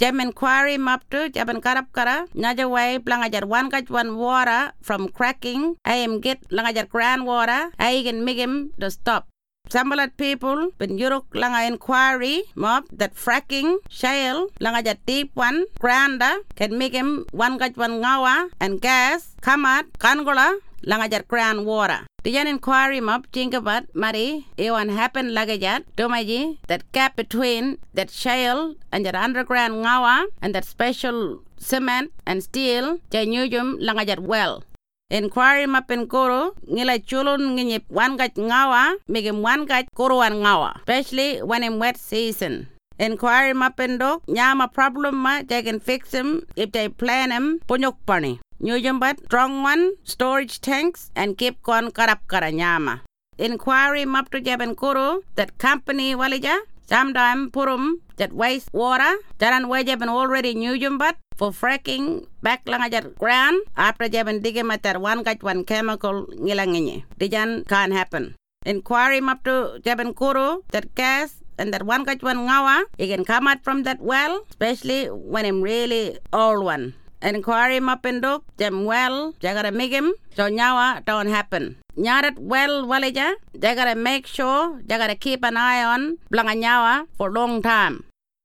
Jam inquiry maptu jaban karap kara. Naja way plangajar one water from cracking. I am get langajar groundwater. I can make him to stop. Sambalat people ben yuruk langa inquiry mob that fracking shale langajar deep one grander can make him one ngawa and gas kamat kangola langajar groundwater. Dijan inquiry mob think about mari ewan happen lagajat domaji that gap between that shale and that underground ngawa and that special cement and steel janyujum langajat well. Inquiry mapin koro ngila chulun nginyip one gaj ngawa migim one gaj kuruan ngawa, especially when in wet season. Inquiry mapin dok nyama problem ma they can fix him if they plan him punyok pani. Nyujumbat strong one storage tanks and keep kon karap karanyama. Inquiry map to jaban koro that company walija sometime purum that waste water jaran wajaban already nyujumbat for fracking back langajar ground after jaban digim atar one chemical ngilanginye. Dijan can't happen. Inquiry map to jaban koro that gas and that one ngawa it can come out from that well, especially when I'm really old one. Inquiry mapindok them well jagara make him so nyawa don't happen. Nyarat well walija jagara make sure jagara keep an eye on blanga nyawa for long time.